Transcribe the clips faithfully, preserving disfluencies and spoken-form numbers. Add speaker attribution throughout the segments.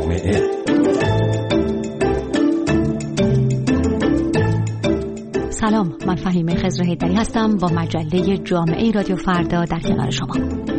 Speaker 1: جامعه.
Speaker 2: سلام، من فهیمه خضر حیدری هستم با مجله جامعه رادیو فردا در کنار شما.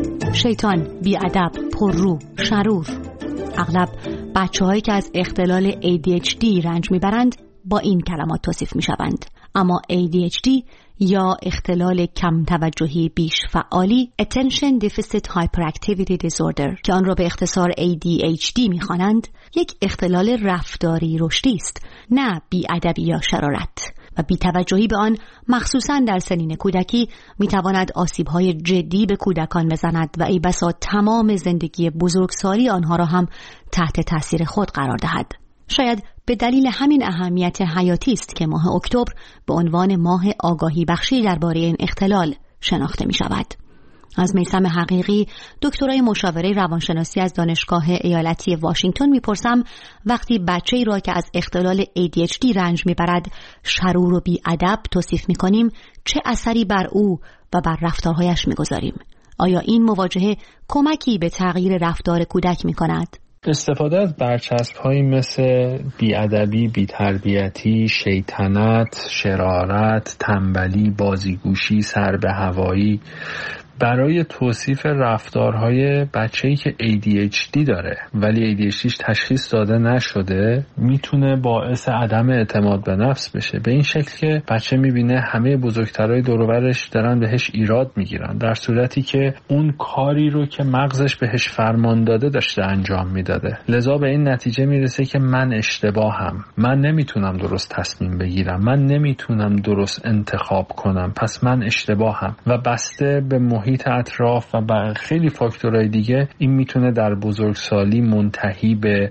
Speaker 2: شیطان، بی‌ادب، پررو، شرور. اغلب بچه‌هایی که از اختلال ای دی اچ دی رنج میبرند با این کلمات توصیف میشوند. اما ای دی اچ دی یا اختلال کم توجهی بیش فعالی Attention Deficit Hyperactivity Disorder که آن را به اختصار ای دی اچ دی می‌خوانند، یک اختلال رفتاری رشدی است، نه بی‌ادبی یا شرارت، و بی‌توجهی به آن مخصوصاً در سنین کودکی می‌تواند آسیب‌های جدی به کودکان بزند و ای بسا تمام زندگی بزرگسالی آنها را هم تحت تأثیر خود قرار دهد. شاید به دلیل همین اهمیت حیاتی است که ماه اکتبر به عنوان ماه آگاهی بخشی درباره این اختلال شناخته می شود. از میثم حقیقی، دکترای مشاوره روانشناسی از دانشگاه ایالتی واشنگتن میپرسم وقتی بچه‌ای را که از اختلال ای دی اچ دی رنج میبرد شرور و بی‌ادب توصیف میکنیم، چه اثری بر او و بر رفتارهایش میگذاریم؟ آیا این مواجهه کمکی به تغییر رفتار کودک میکند؟
Speaker 3: استفاده از برچسب‌هایی مثل بی‌ادبی، بی‌تربیتی، شیطنت، شرارت، تنبلی، بازیگوشی، سر به هوایی برای توصیف رفتارهای بچه‌ای که ای دی اچ دی داره ولی ای دی اچ دیش تشخیص داده نشده میتونه باعث عدم اعتماد به نفس بشه، به این شکل که بچه میبینه همه بزرگترهای دور و برش دارن بهش ایراد میگیرن، در صورتی که اون کاری رو که مغزش بهش فرمان داده داشته انجام میداده. لذا به این نتیجه میرسه که من اشتباهم، من نمیتونم درست تصمیم بگیرم، من نمیتونم درست انتخاب کنم، پس من اشتباهم. و بسته به محیط اطراف و خیلی فاکتورهای دیگه این میتونه در بزرگسالی منتهی به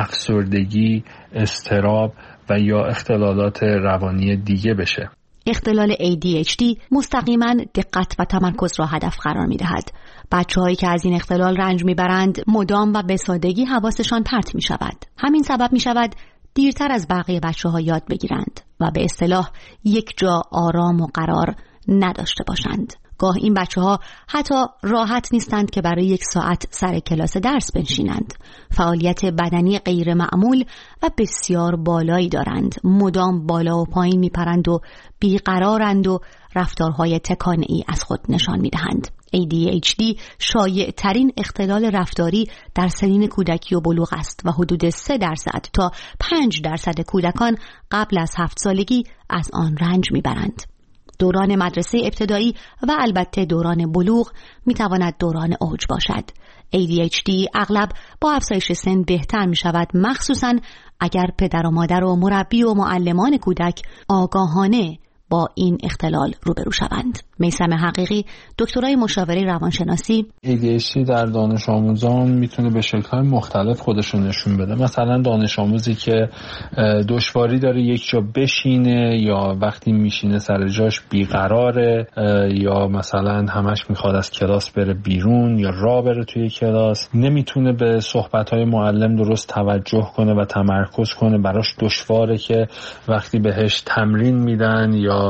Speaker 3: افسردگی، اضطراب و یا اختلالات روانی دیگه بشه.
Speaker 2: اختلال ای دی اچ دی مستقیما دقت و تمرکز را هدف قرار می‌دهد. بچه‌هایی که از این اختلال رنج می‌برند مدام و به سادگی حواسشان پرت می‌شود. همین سبب می‌شود دیرتر از بقیه بچه‌ها یاد بگیرند و به اصطلاح یک جا آرام و قرار نداشته باشند. گاه این بچه‌ها حتی راحت نیستند که برای یک ساعت سر کلاس درس بنشینند. فعالیت بدنی غیر معمول و بسیار بالایی دارند. مدام بالا و پایین میپرند و بیقرارند و رفتارهای تکانه‌ای از خود نشان میدهند. ای دی اچ دی شایع ترین اختلال رفتاری در سنین کودکی و بلوغ است و حدود سه درصد تا پنج درصد کودکان قبل از هفت سالگی از آن رنج میبرند. دوران مدرسه ابتدایی و البته دوران بلوغ میتواند دوران اوج باشد. ای دی اچ دی اغلب با افزایش سن بهتر می شود، مخصوصاً اگر پدر و مادر و مربی و معلمان کودک آگاهانه با این اختلال روبرو شوند. میثم حقیقی، دکترای مشاوره روانشناسی:
Speaker 3: ای دی اچ دی در دانش آموزان میتونه به شکل‌های مختلف خودشون نشون بده. مثلا دانش آموزی که دشواری داره یک جا بشینه یا وقتی میشینه سر جاش بیقراره، یا مثلا همش میخواد از کلاس بره بیرون یا راه بره توی کلاس، نمیتونه به صحبت‌های معلم درست توجه کنه و تمرکز کنه، براش دشواره که وقتی بهش تمرین میدن یا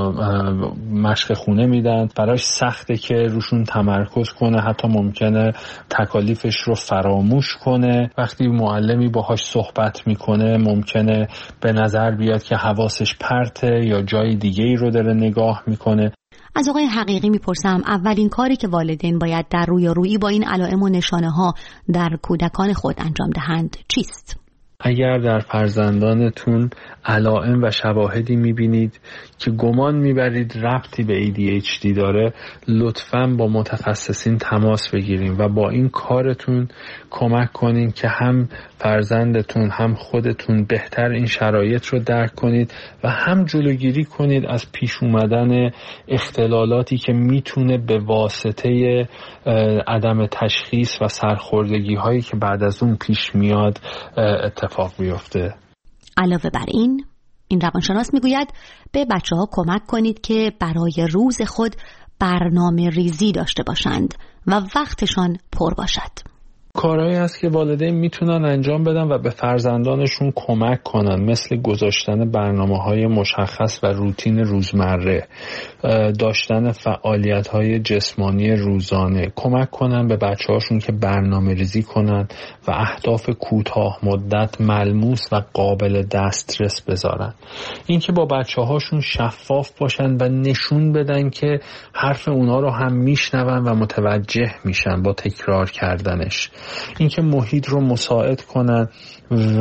Speaker 3: مشق خونه میدن براش سخته که روشون تمرکز کنه، حتی ممکنه تکالیفش رو فراموش کنه. وقتی معلمی باهاش صحبت میکنه ممکنه به نظر بیاد که حواسش پرته یا جای دیگه‌ای رو داره نگاه میکنه.
Speaker 2: از آقای حقیقی میپرسم اولین کاری که والدین باید در رویارویی با این علائم و نشانه ها در کودکان خود انجام دهند چیست؟
Speaker 3: اگر در فرزندانتون علائم و شواهدی میبینید که گمان میبرید ربطی به ای دی اچ دی داره، لطفاً با متخصصین تماس بگیریم و با این کارتون کمک کنین که هم فرزندتون هم خودتون بهتر این شرایط رو درک کنید و هم جلوگیری کنید از پیش اومدن اختلالاتی که میتونه به واسطه عدم تشخیص و سرخوردگی هایی که بعد از اون پیش میاد اتفاق بیفته.
Speaker 2: علاوه بر این، این روانشناس میگوید به بچه ها کمک کنید که برای روز خود برنامه ریزی داشته باشند و وقتشان پر باشد.
Speaker 3: کارهایی هست که والدین میتونن انجام بدن و به فرزندانشون کمک کنن، مثل گذاشتن برنامه‌های مشخص و روتین روزمره، داشتن فعالیت‌های جسمانی روزانه، کمک کنن به بچه‌هاشون که برنامه‌ریزی کنن و اهداف کوتاه مدت ملموس و قابل دسترس بذارن. اینکه با بچه‌هاشون شفاف باشن و نشون بدن که حرف اونا رو هم میشنون و متوجه میشن با تکرار کردنش. اینکه محیط رو مساعد کنن و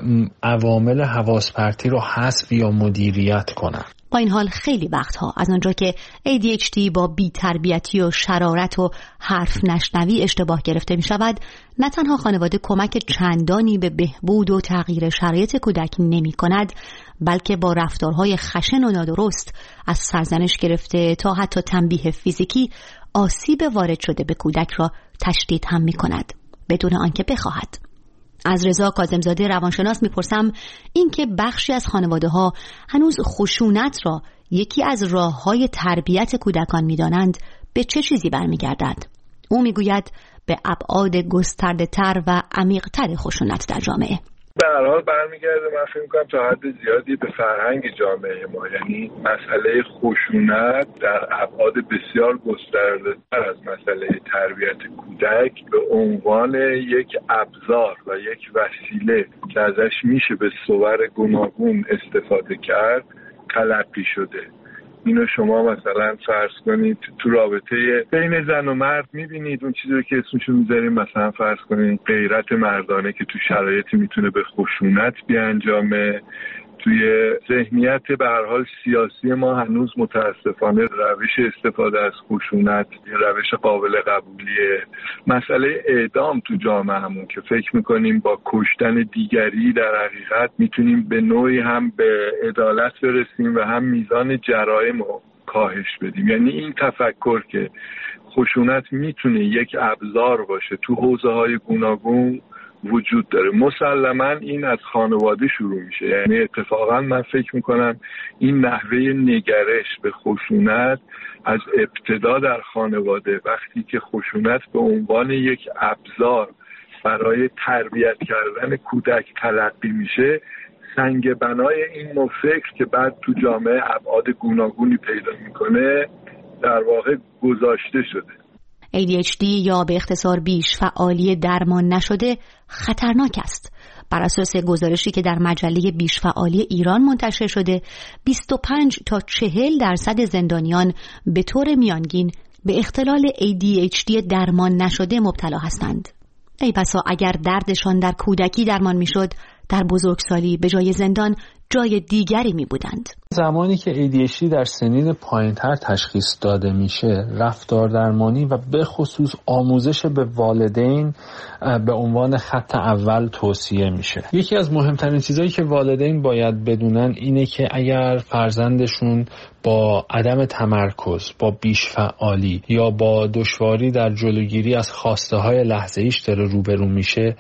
Speaker 3: عوامل حواس پرتی رو حذف یا مدیریت کنن.
Speaker 2: با این حال خیلی وقتها از آنجا که ای دی اچ دی با بی‌تربیتی و شرارت و حرف نشنوی اشتباه گرفته می شود، نه تنها خانواده کمک چندانی به بهبود و تغییر شرایط کودک نمی کند، بلکه با رفتارهای خشن و نادرست از سرزنش گرفته تا حتی تنبیه فیزیکی آسیب وارد شده به کودک را تشدید هم می کند بدون آنکه بخواهد. از رضا کاظمزاده روانشناس میپرسم این که بخشی از خانواده‌ها هنوز خشونت را یکی از راه‌های تربیت کودکان می‌دانند، به چه چیزی برمیگردد؟ او میگوید به ابعاد گسترده‌تر و عمیق‌تر خشونت در جامعه.
Speaker 1: به هر حال برمیگرده، من فکر می‌کنم تا حد زیادی به فرهنگ جامعه ما، یعنی مسئله خشونت در ابعاد بسیار گسترده‌تر از مسئله تربیت کودک به عنوان یک ابزار و یک وسیله که ازش میشه به صور گوناگون استفاده کرد تلقی شده. اینو شما مثلا فرض کنید تو رابطه بین زن و مرد میبینید، اون چیزی که اسمشو میذاریم مثلا فرض کنید غیرت مردانه که تو شرایطی میتونه به خشونت بیانجامه. توی ذهنیت به هر حال سیاسی ما هنوز متاسفانه روش استفاده از خشونت یه روش قابل قبولیه. مسئله اعدام تو جامعهمون که فکر میکنیم با کشتن دیگری در حقیقت میتونیم به نوعی هم به عدالت برسیم و هم میزان جرایم رو کاهش بدیم. یعنی این تفکر که خشونت میتونه یک ابزار باشه تو حوزه‌های گوناگون وجود داره. مسلماً این از خانواده شروع میشه. یعنی اتفاقاً من فکر میکنم این نحوه نگرش به خشونت از ابتدا در خانواده، وقتی که خشونت به عنوان یک ابزار برای تربیت کردن کودک تلقی میشه، سنگ بنای این نوع فکر که بعد تو جامعه ابعاد گوناگونی پیدا میکنه در واقع گذاشته شده.
Speaker 2: ای دی اچ دی یا به اختصار بیش فعالی درمان نشده خطرناک است. بر اساس گزارشی که در مجله بیش فعالی ایران منتشر شده، بیست و پنج تا چهل درصد زندانیان به طور میانگین به اختلال ای دی اچ دی درمان نشده مبتلا هستند. ای بسا اگر دردشان در کودکی درمان میشد، در بزرگسالی به جای زندان جای دیگری می بودند.
Speaker 3: زمانی که ای دی اچ دی در سنین پایین‌تر تشخیص داده میشه، رفتار درمانی و به خصوص آموزش به والدین به عنوان خط اول توصیه میشه. یکی از مهمترین چیزایی که والدین باید بدونن اینه که اگر فرزندشون با عدم تمرکز، با بیش فعالی یا با دشواری در جلوگیری از خواسته های لحظه ایش داره روبرو میشه،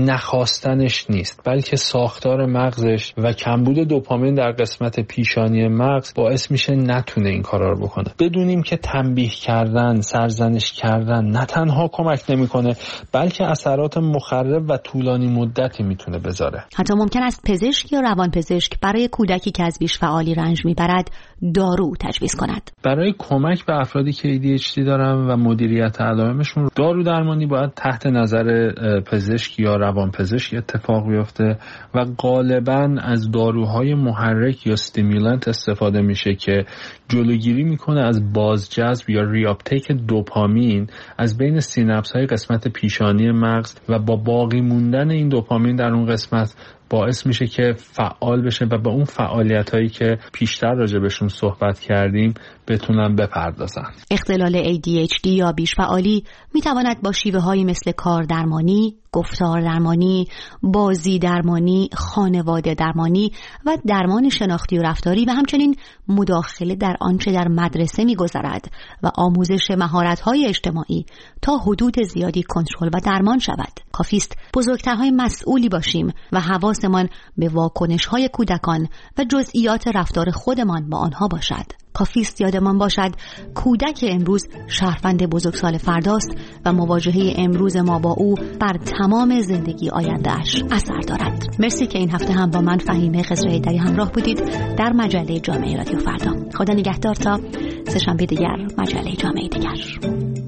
Speaker 3: نخواستنش نیست، بلکه ساختار مغزش و کمبود دوپامین در قسمت پیشانی مغز باعث میشه نتونه این کارا رو بکنه. بدونیم که تنبیه کردن، سرزنش کردن نه تنها کمک نمیکنه، بلکه اثرات مخرب و طولانی مدتی میتونه بذاره.
Speaker 2: حتی ممکن است پزشک یا روانپزشک برای کودکی که از بیش فعالی رنج میبرد دارو تجویز کند.
Speaker 3: برای کمک به افرادی که ای دی اچ دی دارن و مدیریت علائمشون، دارو درمانی باید تحت نظر پزشک یا روانپزشک اتفاق بیفته و غالباً از داروهای محرک یا استیمولانت استفاده میشه که جلوگیری میکنه از بازجذب یا ریاپتیک دوپامین از بین سیناپس های قسمت پیشانی مغز و با باقی موندن این دوپامین در اون قسمت باعث میشه که فعال بشه و به اون فعالیت هایی که پیشتر راجع بهشون صحبت کردیم بتونن بپردازن.
Speaker 2: اختلال ای دی اچ دی یا بیش فعالی میتواند با شیوه هایی مثل کار درمانی، گفتار درمانی، بازی درمانی، خانواده درمانی و درمان شناختی و رفتاری و همچنین مداخله در آنچه در مدرسه میگذرد و آموزش مهارت های اجتماعی تا حدود زیادی کنترل و درمان شود. کافیست بزرگترهای مسئولی باشیم و حواسمان به واکنش‌های کودکان و جزئیات رفتار خودمان با آنها باشد. کافیست یادمان باشد کودک امروز شهروند بزرگسال فرداست و مواجهه امروز ما با او بر تمام زندگی آینده‌اش اثر دارد. مرسی که این هفته هم با من فهیمه خضر حیدری همراه بودید در مجله جامعه رادیو فردا. خدا نگهدار تا سه‌شنبه دیگر، مجله جامعه دیگر.